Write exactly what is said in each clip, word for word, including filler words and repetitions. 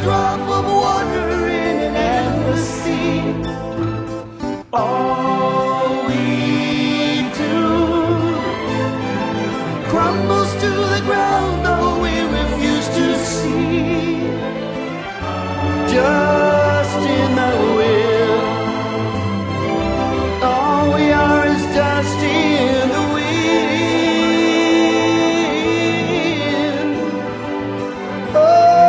drop of water in an endless sea. All we do crumbles to the ground, though we refuse to see. Just in the wind, all we are is dust in the wind. Oh,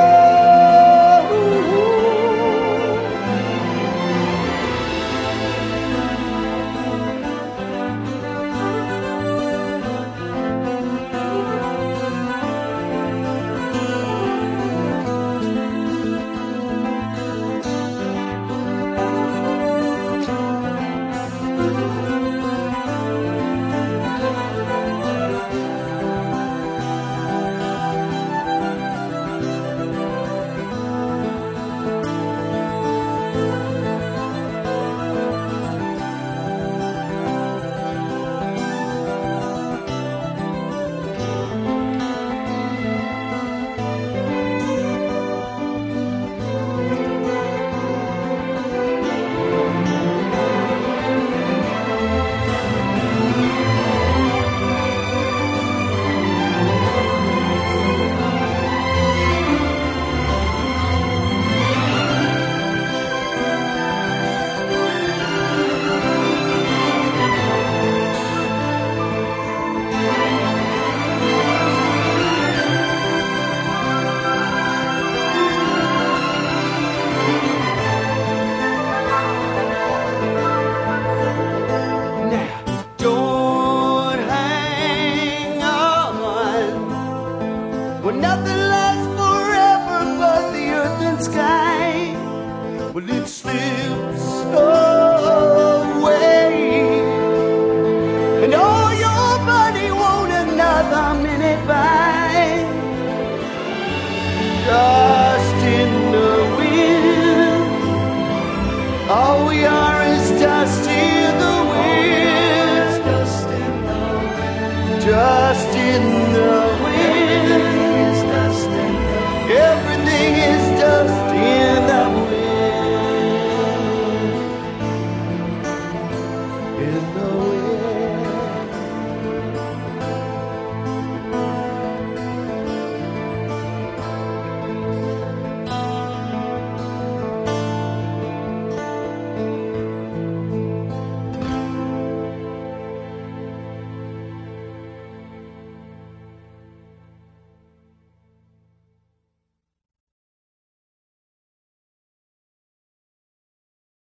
well, nothing lasts forever but the earth and sky. Well, it slips